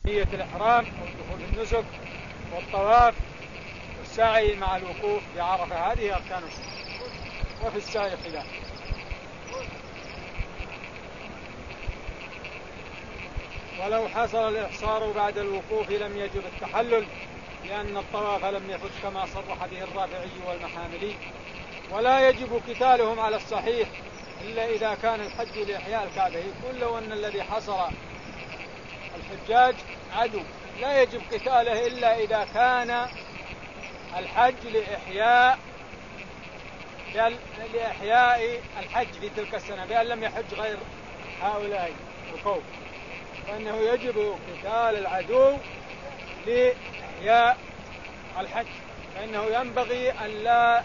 نية الإحرام والدخول في النسك والطواف والسعي مع الوقوف بعرفة، هذه أركان الحج. وفي السعي خلاف. ولو حصل الإحصار بعد الوقوف لم يجب التحلل، لأن الطواف لم يفت كما صرح به الرافعي والمحاملي. ولا يجب قتالهم على الصحيح إلا إذا كان الحج لإحياء الكعبة. يقول لو أن الذي حصر الحجاج عدو لا يجب قتاله إلا إذا كان الحج لإحياء الحج في تلك السنة، بأن لم يحج غير هؤلاء القوم، فإنه يجب قتال العدو لإحياء الحج، فإنه ينبغي أن لا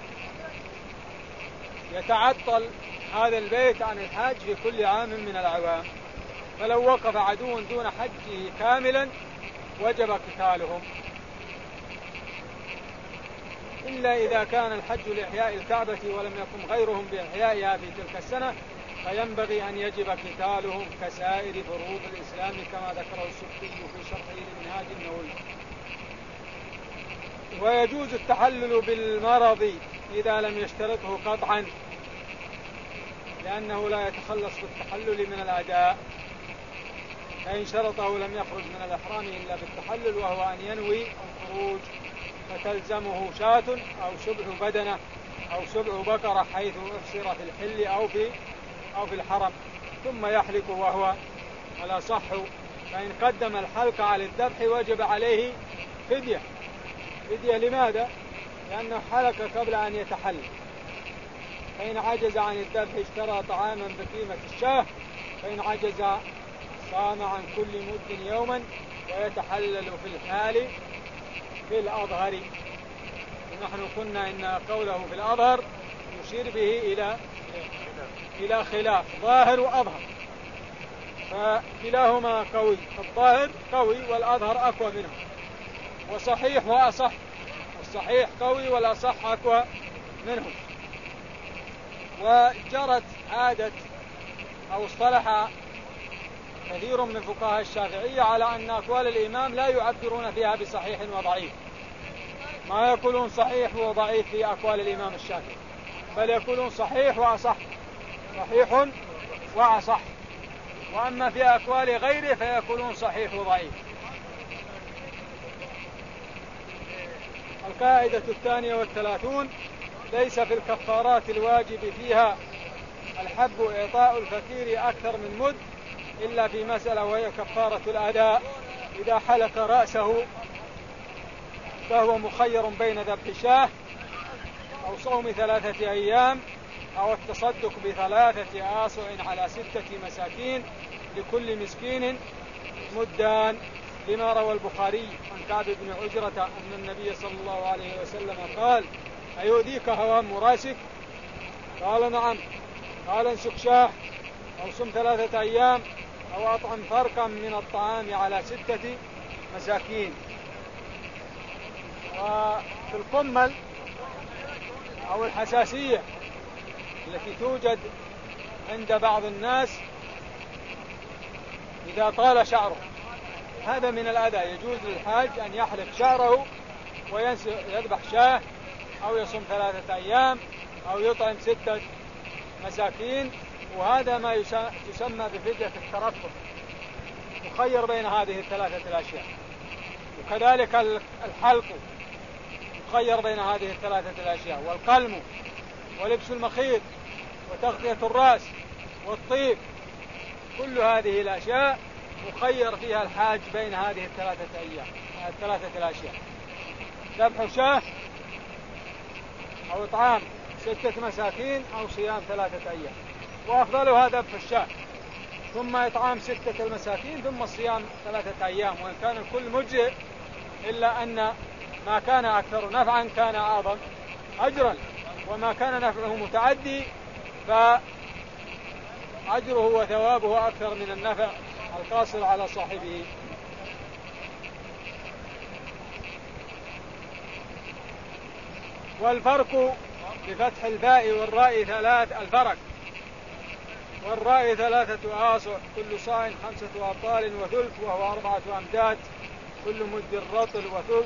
يتعطل هذا البيت عن الحج في كل عام من الأعوام. فلو وقف عدو دون حجه كاملا وجب قتالهم، إلا إذا كان الحج لإحياء الكعبة ولم يقم غيرهم بإحيائها في تلك السنة، فينبغي أن يجب قتالهم كسائر فروض الإسلام، كما ذكره السبكي في شرحه لمنهاج النووي. ويجوز التحلل بالمرض إذا لم يشترطه قطعا، لأنه لا يتخلص بالتحلل من الأداء، فإن شرطه لم يخرج من الإحرام إلا بالتحلل، وهو أن ينوي الخروج، فتلزمه شاة أو شبع بدنة أو شبع بقرة حيث أفسر في الحل أو في الحرم، ثم يحلق وهو الأصح. فإن قدم الحلق على الذبح وجب عليه فدية. لماذا؟ لأنه حلق قبل أن يتحلل. فإن عجز عن الذبح اشترى طعاما بقيمة الشاه، فإن عجز صام عن كل مد يوما، ويتحلل في الحال في الأظهر. ونحن قلنا إن قوله في الأظهر يشير به إلى خلاف ظاهر وأظهر، فكلاهما قوي، الظاهر قوي والأظهر أقوى منه، وصحيح وأصح، الصحيح قوي والأصح أقوى منه. وجرت عادة أو اصطلح كثير من فقهاء الشافعية على أن أقوال الإمام لا يعبرون فيها بصحيح وضعيف، ما يقولون صحيح وضعيف في أقوال الإمام الشافعي، بل يقولون صحيح وأصح، صحيح وأصح. وأما في أقوال غيره فيقولون صحيح وضعيف. القاعدة 32: ليس في الكفارات الواجب فيها الحب إعطاء الفقير أكثر من مد، إلا في مسألة وهي كفارة الأداء. إذا حلق رأسه فهو مخير بين ذبح شاه أو صوم 3 أيام أو التصدق ب3 آصع على 6 مساكين، لكل مسكين مدان، لما روى البخاري عن كعب بن عجرة أن النبي صلى الله عليه وسلم قال: أيؤذيك هوام راسك؟ قال: نعم. قال: انسك شاه أو صم 3 أيام أو أطعم فرقا من الطعام على 6 مساكين. وفي القمل أو الحساسية التي توجد عند بعض الناس إذا طال شعره، هذا من الأذى، يجوز للحاج أن يحلق شعره ويذبح شاه أو يصوم 3 أيام أو يطعم 6 مساكين، وهذا ما يسمى بفدية الترفه، مخير بين هذه 3 الأشياء. وكذلك الحلق مخير بين هذه 3 الأشياء، والقلم ولبس المخيط وتغطية الرأس والطيب، كل هذه الأشياء مخير فيها الحاج بين هذه 3 الأشياء: ذبح شاه أو إطعام 6 مساكين أو صيام 3 أيام، وأفضلها ذبح الشاه ثم إطعام 6 المساكين ثم الصيام 3 أيام، وإن كان الكل مجزئ، إلا أن ما كان أكثر نفعا كان أعظم أجرا، وما كان نفعه متعدي فأجره وثوابه أكثر من النفع القاصر على صاحبه. والفرق بفتح الباء والراء 3، الفرق والرأي 3 آصع، كل صاع 5 أبطال وثلث، وهو 4 أمداد، كل مد رطل وثلث.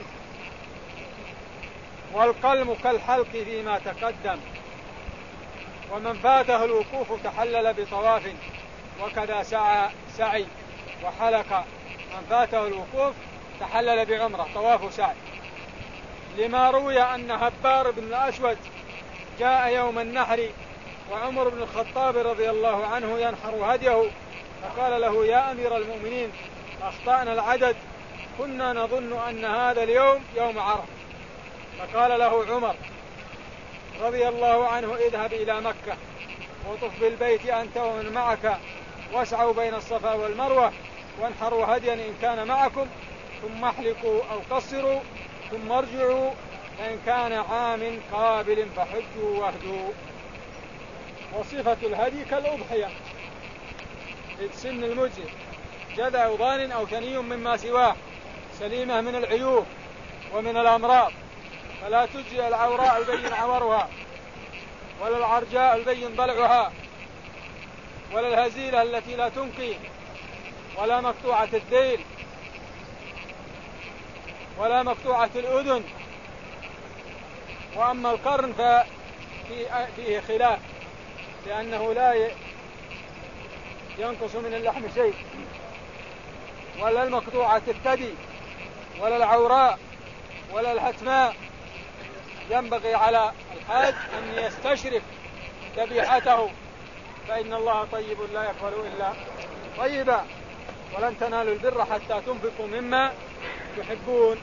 والقلم كالحلق فيما تقدم. ومن فاته الوقوف تحلل بطواف، وكذا سعي وحلق. من فاته الوقوف تحلل بعمرة، طواف سعي. لما روي أن هبار بن الأسود جاء يوم النحر وعمر بن الخطاب رضي الله عنه ينحر هديه، فقال له: يا أمير المؤمنين، أخطأنا العدد، كنا نظن أن هذا اليوم يوم عرفة. فقال له عمر رضي الله عنه: اذهب إلى مكة وطف بالبيت أنت ومن معك، واسعوا بين الصفا والمروة، وانحروا هديا إن كان معكم، ثم احلقوا أو قصروا، ثم ارجعوا، فإن كان عام قابل فحجوا واهدوا. وصفة الهدي كالأضحية، سن المجزي، جذع ضان أو ثني مما سواه، سليمة من العيوب ومن الأمراض، فلا تجزي العوراء البين عورها، ولا العرجاء البين ضلعها، ولا الهزيلة التي لا تنقي، ولا مقطوعة الذيل، ولا مقطوعة الأذن. وأما القرن ففيه خلاف، لأنه لا ينقص من اللحم شيء، ولا المقطوعة الثدي، ولا العوراء، ولا الحتماء. ينبغي على الحاج أن يستشرف ذبيحته، فإن الله طيب لا يقبل إلا طيبا، ولن تنالوا البر حتى تنفقوا مما تحبون.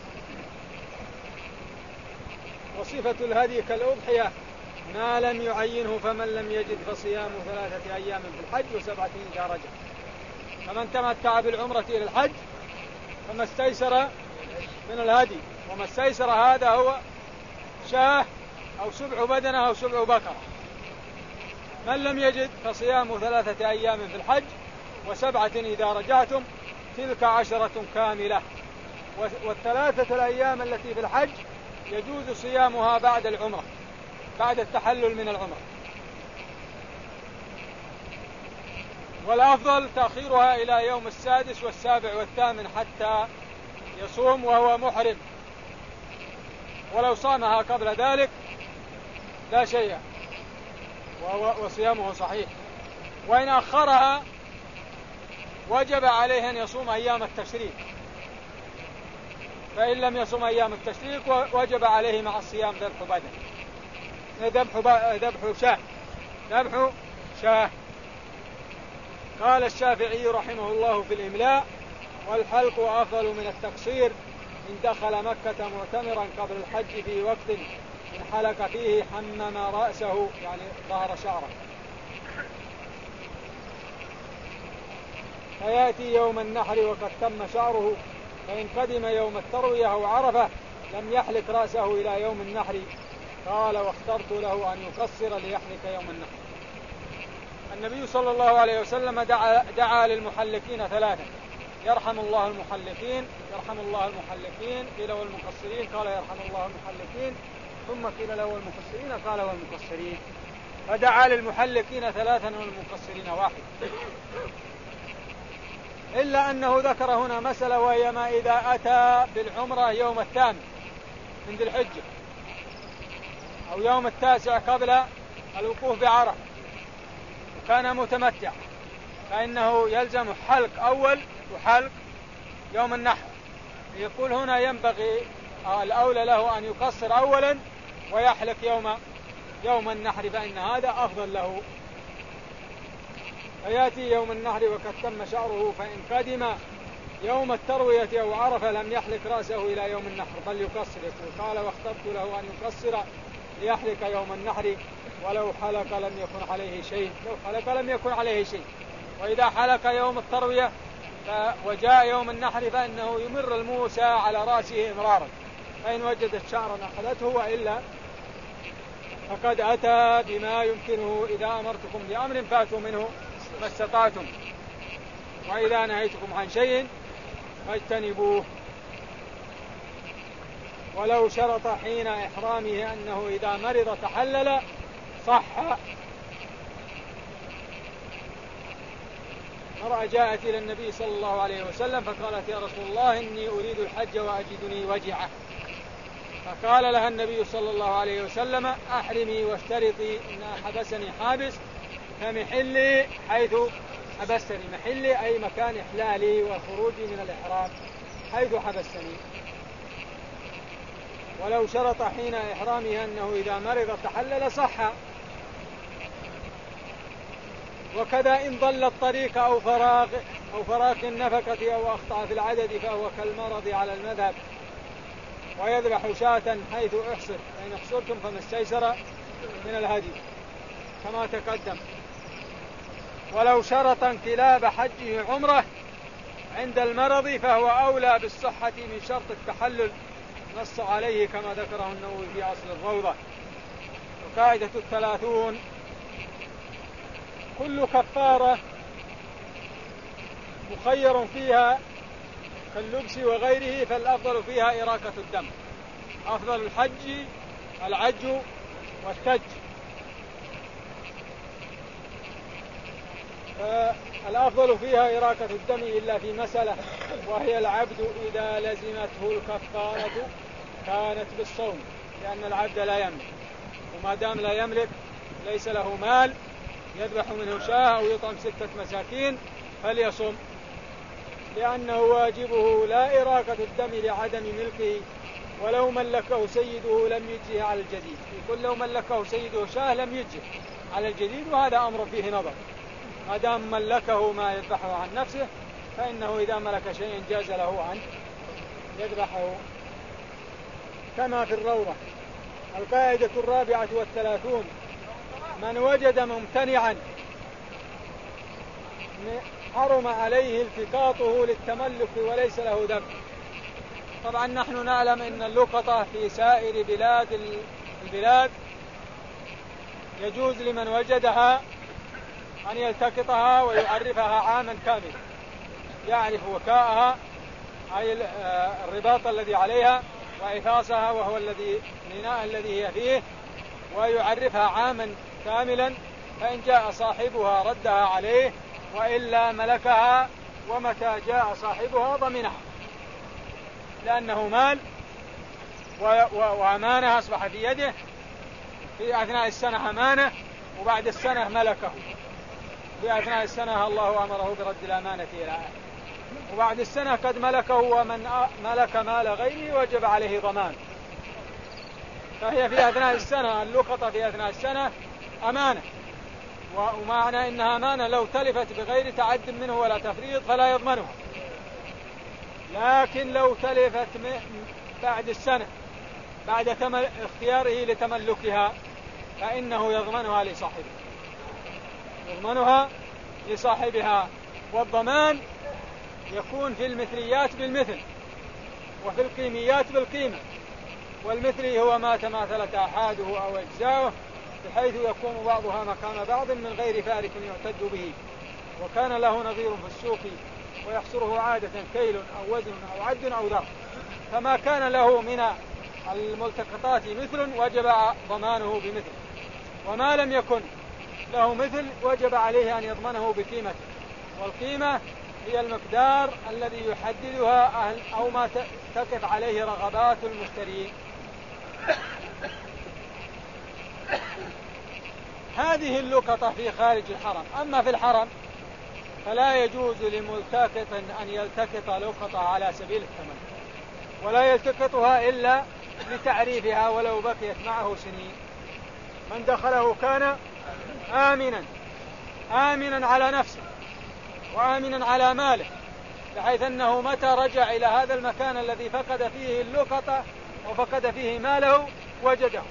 وصفة الهدي كالأضحية ما لم يعينه، فمن لم يجد فصيام 3 أيام في الحج و7 إذا رجع. فمن تمتع بالعمرة إلى الحج فما استيسر من الهدي، وما استيسر هذا هو شاه أو سبع بدنة أو سبع بقرة. من لم يجد فصيام 3 أيام في الحج و7 إذا رجعتم، تلك 10 كاملة. والثلاثة الأيام التي في الحج يجوز صيامها بعد العمرة، بعد التحلل من العمرة، والأفضل تأخيرها إلى يوم 6 و7 و8 حتى يصوم وهو محرم، ولو صامها قبل ذلك لا شيء وصيامه صحيح. وإن أخرها وجب عليه أن يصوم أيام التشريق، فإن لم يصوم أيام التشريق وجب عليه مع الصيام ذبح شاه. قال الشافعي رحمه الله في الإملاء: والحلق أفضل من التقصير إن دخل مكة معتمرا قبل الحج في وقت إن حلق فيه حمم رأسه، يعني ظهر شعره، فيأتي يوم النحر وقد تم شعره، فإن قدم يوم التروية أو عرفة لم يحلق رأسه إلى يوم النحر. قال: واخترت له أن يقصر ليحلق يوم النحر. النبي صلى الله عليه وسلم دعا للمحلقين 3: يرحم الله المحلقين، يرحم الله المحلقين، قيل والمقصرين، قال يرحم الله المحلقين، ثم قيل له والمقصرين، قال والمقصرين. فدعا للمحلقين 3 والمقصرين 1. إلا أنه ذكر هنا مسألة، وهي ما إذا أتى بالعمرة يوم 8 من ذي الحجة أو يوم 9 قبل الوقوف بعرفة وكان متمتع، فإنه يلزم حلق أول وحلق يوم النحر. يقول هنا ينبغي الأولى له أن يقصر أولا ويحلق يوم النحر، فإن هذا أفضل له. فيأتي يوم النحر وقد تم شعره، فإن قدم يوم التروية أو عرفة لم يحلق رأسه إلى يوم النحر بل يقصر. قال: واخترت له أن يقصر ليحلق يوم النحر، ولو حلق لم يكن عليه شيء. لو حلق لم يكن عليه شيء. وإذا حلق يوم التروية وجاء يوم النحر فإنه يمر الموسى على رأسه إمرارا، فإن وجدت شعرا أخذته، وإلا فقد أتى بما يمكنه. إذا أمرتكم بأمر فاتوا منه ما استطعتم، وإذا نهيتكم عن شيء فاجتنبوه. ولو شرط حين إحرامه أنه إذا مرض تحلل صح، امرأة جاءت إلى النبي صلى الله عليه وسلم فقالت: يا رسول الله إني أريد الحج وأجدني وجعة. فقال لها النبي صلى الله عليه وسلم: أحرمي واشترطي إن حبسني حابس فمحلي حيث حبستني. محلي أي مكان إحلالي وخروجي من الإحرام حيث حبستني. ولو شرط حين إحرامها أنه إذا مرض تحلل صح. وكذا إن ضل الطريق أو فراق النفقة أو أخطأ في العدد فهو كالمرض على المذهب، ويذبح شاة حيث أحصر، فإن أحصرتم فما استيسر من الهدي كما تقدم. ولو شرط انقلاب حجه عمره عند المرض فهو أولى بالصحة من شرط التحلل، نص عليه كما ذكره النووي في أصل الروضة. وقاعدة 30: كل كفارة مخير فيها كاللبس وغيره فالأفضل فيها إراقة الدم. أفضل الحج العج والتج، فالأفضل فيها إراقة الدم إلا في مسألة، وهي العبد إذا لزمته الكفارة كانت بالصوم، لأن العبد لا يملك، وما دام لا يملك ليس له مال يذبح منه شاة أو يطعم 6 مساكين فليصم، لأنه واجبه لا إراقة الدم لعدم ملكه. ولو ملكه سيده لم يجزه على الجديد، يقول لو ملكه سيده شاة لم يجزه على الجديد، وهذا أمر فيه نظر. ما دام ملكه ما يذبحه عن نفسه فإنه إذا ملك شيء جاز له أن يذبحه كما في الروضة. القاعدة 34: من وجد ممتنعا حرم عليه التقاطه للتملك وليس له ذنب. طبعا نحن نعلم أن اللقطة في سائر البلاد يجوز لمن وجدها أن يلتقطها ويعرفها عاما كاملا، يعرف وكاءها أي الرباط الذي عليها وإفاصها وهو الإناء الذي هي فيه، ويعرفها عاما كاملا، فإن جاء صاحبها ردها عليه وإلا ملكها، ومتى جاء صاحبها ضمنها، لأنه مال وأمانة أصبح في يده، في أثناء السنة أمانة وبعد السنة ملكه. في أثناء السنة الله أمره برد الأمانة إلى أهله، وبعد السنة قد ملكه، ومن ملك مال غيره وجب عليه ضمان. فهي في أثناء السنة، اللقطة في أثناء السنة أمانة، ومعنى إنها أمانة لو تلفت بغير تعد منه ولا تفريط فلا يضمنها، لكن لو تلفت بعد السنة بعد اختياره لتملكها فإنه يضمنها لصاحبها. والضمان يكون في المثليات بالمثل وفي القيميات بالقيمة، والمثلي هو ما تماثلت أحاده أو أجزاؤه بحيث يكون بعضها مكان بعض من غير فارق يعتد به، وكان له نظير في السوق ويحصره عادة كيل أو وزن أو عد أو ذر، فما كان له من الملتقطات مثل وجب ضمانه بمثل، وما لم يكن له مثل وجب عليه أن يضمنه بقيمته. والقيمة هي المقدار الذي يحددها أو ما تقف عليه رغبات المشترين. هذه اللقطة في خارج الحرم. أما في الحرم فلا يجوز لملتقط أن يلتقط لقطة على سبيل الثمن، ولا يلتقطها إلا لتعريفها ولو بقيت معه سنين. من دخله كان آمنا على نفسه وآمنا على ماله، بحيث أنه متى رجع إلى هذا المكان الذي فقد فيه اللقطة وفقد فيه ماله وجده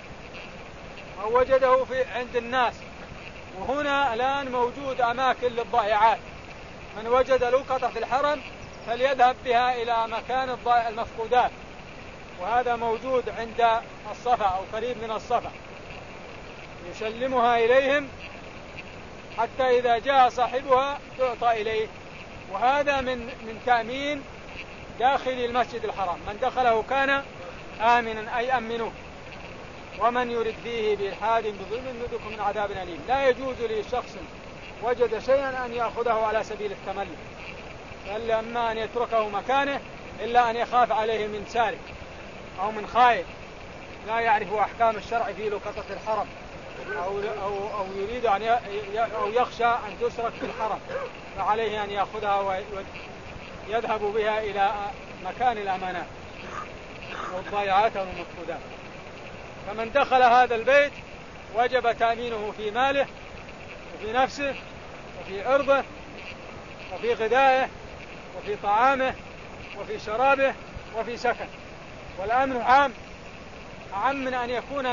عند الناس. وهنا الآن موجود أماكن للضائعات، من وجد لقطة في الحرم فليذهب بها إلى مكان المفقودات، وهذا موجود عند الصفا أو قريب من الصفا، يسلمها إليهم حتى إذا جاء صاحبها تعطى إليه. وهذا من تأمين داخل المسجد الحرام، من دخله كان آمنا أي أمنوه. ومن يرد فيه بإلحاد بظلم نذقه من عذاب أليم. لا يجوز لشخص وجد شيئا أن يأخذه على سبيل التملك، فإلا أما أن يتركه مكانه إلا أن يخاف عليه من سارق أو من خائن لا يعرف أحكام الشرع في لقطة الحرم، أو يريد أو يخشى أن تسرق في الحرم، فعليه أن يأخذها ويذهب بها إلى مكان الأمانات والضائعات والمفقودات. فمن دخل هذا البيت وجب تأمينه في ماله وفي نفسه وفي عرضه وفي غذائه وفي طعامه وفي شرابه وفي سكن. والأمن أعم من أن يكون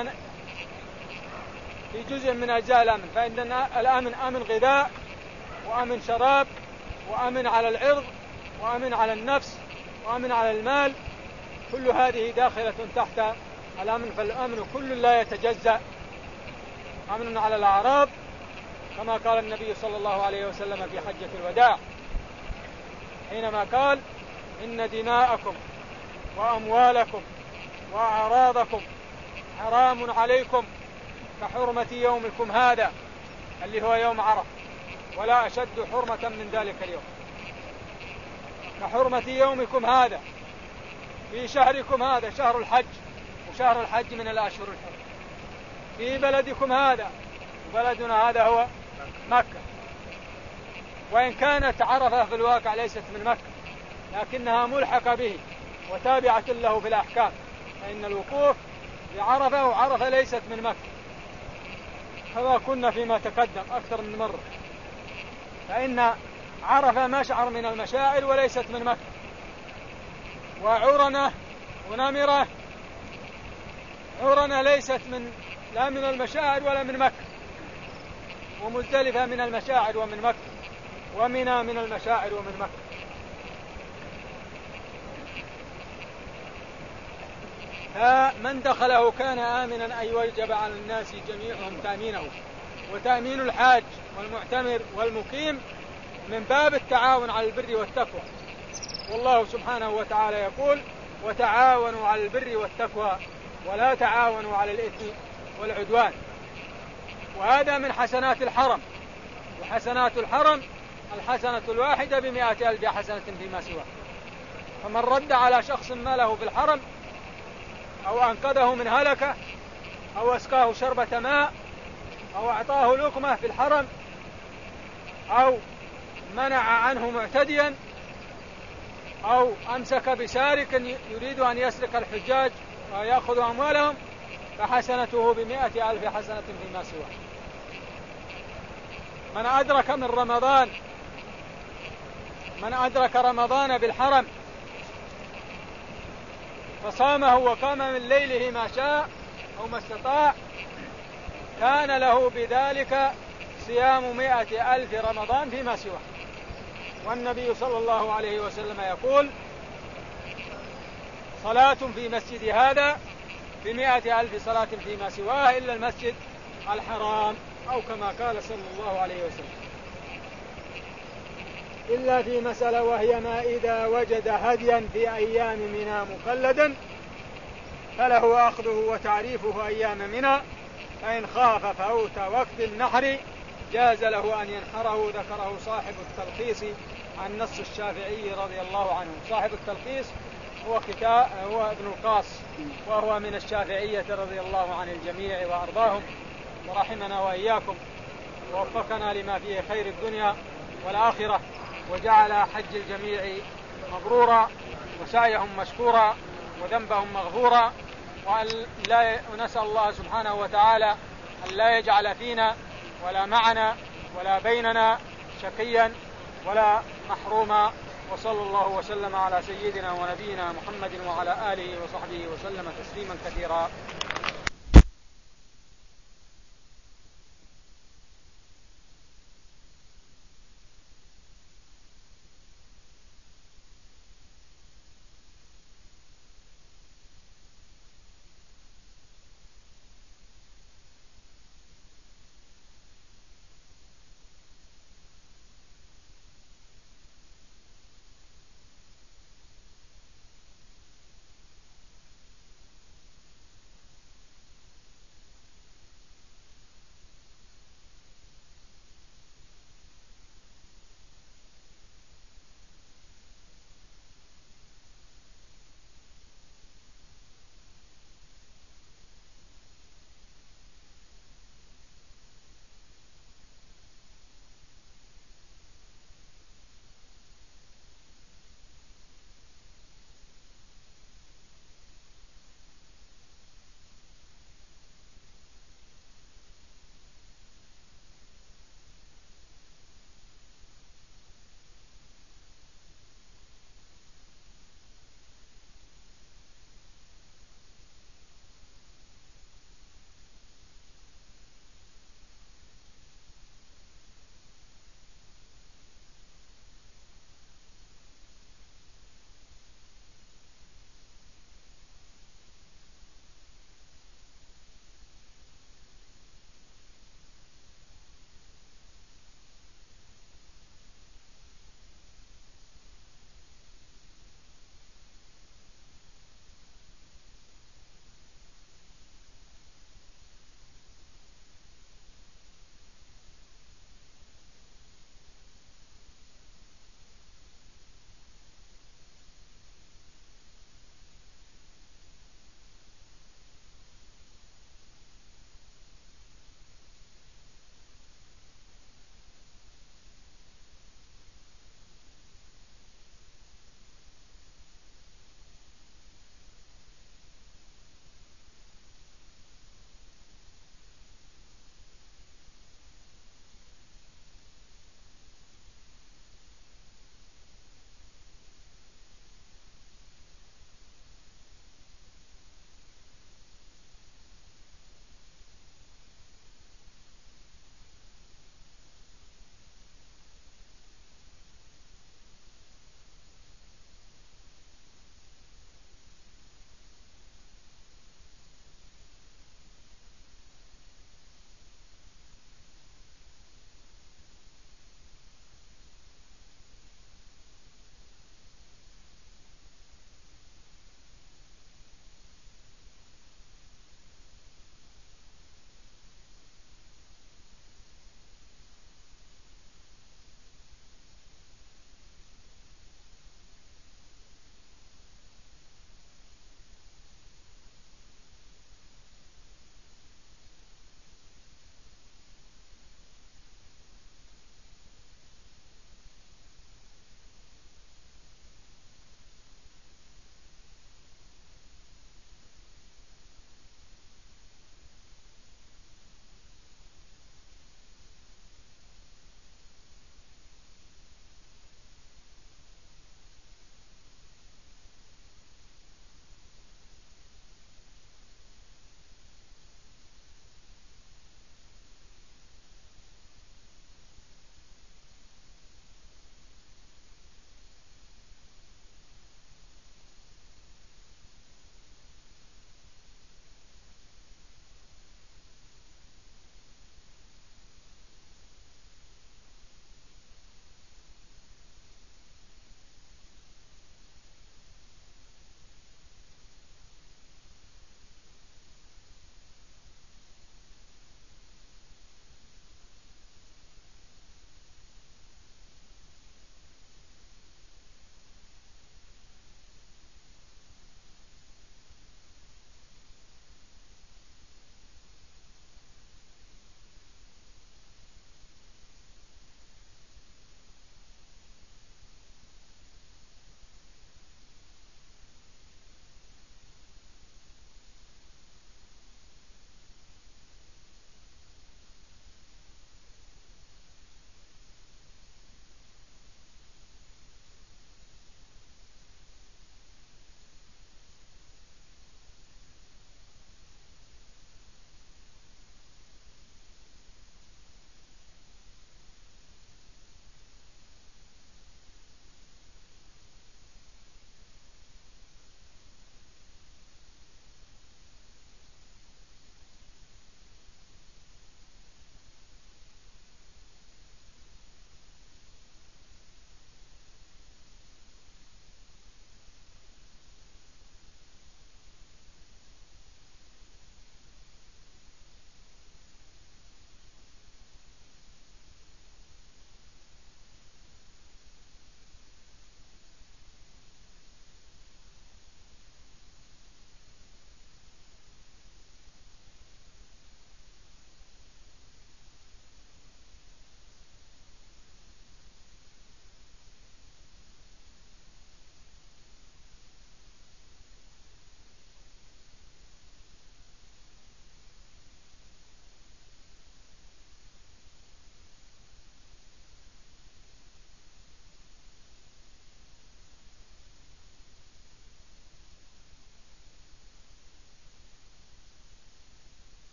في جزء من أجزاء الأمن، فإن الأمن أمن غذاء وأمن شراب وأمن على العرض وأمن على النفس وأمن على المال، كل هذه داخلة تحت الأمن. فالأمن كل لا يتجزأ، أمن على الأعراض كما قال النبي صلى الله عليه وسلم في حجة الوداع حينما قال: إن دماءكم وأموالكم وأعراضكم حرام عليكم كحرمة يومكم هذا، اللي هو يوم عرفة، ولا أشد حرمة من ذلك اليوم، كحرمة يومكم هذا في شهركم هذا، شهر الحج، وشهر الحج من الأشهر الحرم، في بلدكم هذا، وبلدنا هذا هو مكة. وإن كانت عرفة في الواقع ليست من مكة، لكنها ملحقة به وتابعة له في الأحكام، فإن الوقوف بعرفة وعرفة ليست من مكة كما كنا فيما تقدم أكثر من مرة، فإن عرفة مشعر من المشاعر وليست من مكة، وعرنة ونمرة عرنة ليست لا من المشاعر ولا من مكة، ومزدلفة من المشاعر ومن مكة، ومنى من المشاعر ومن مكة. فمن دخله كان آمنا، أي وجب على الناس جميعهم تأمينه. وتأمين الحاج والمعتمر والمقيم من باب التعاون على البر والتقوى، والله سبحانه وتعالى يقول: وتعاونوا على البر والتقوى ولا تعاونوا على الإثم والعدوان. وهذا من حسنات الحرم، وحسنات الحرم الحسنة الواحدة ب100,000 حسنة فيما سواه. فمن رد على شخص ماله في الحرم أو أنقذه من هلكة أو أسقاه شربة ماء أو أعطاه لقمة في الحرم أو منع عنه معتديا أو أمسك بسارق يريد أن يسرق الحجاج ويأخذ أموالهم، فحسنته ب100,000 حسنة فيما سواه. من أدرك رمضان بالحرم فصامه وقام من ليله ما شاء أو ما استطاع، كان له بذلك صيام 100,000 رمضان فيما سواه. والنبي صلى الله عليه وسلم يقول: صلاة في مسجد هذا ب100,000 صلاة فيما سواه إلا المسجد الحرام، أو كما قال صلى الله عليه وسلم. إلا في مسألة، وهي ما إذا وجد هديا في أيام منى مقلدا فله أخذه وتعريفه أيام منى، فإن خاف فوت وقت النحر جاز له أن ينحره. ذكره صاحب التلخيص عن نص الشافعي رضي الله عنه. صاحب التلخيص هو ابن القاص، وهو من الشافعية رضي الله عن الجميع وأرضاهم، ورحمنا وإياكم ووفقنا لما فيه خير الدنيا والآخرة، وجعل حج الجميع مبرورا وسعيهم مشكورا وذنبهم مغفورا. ونسأل الله سبحانه وتعالى أن لا يجعل فينا ولا معنا ولا بيننا شقيا ولا محروما. وصلى الله وسلم على سيدنا ونبينا محمد وعلى آله وصحبه وسلم تسليما كثيرا.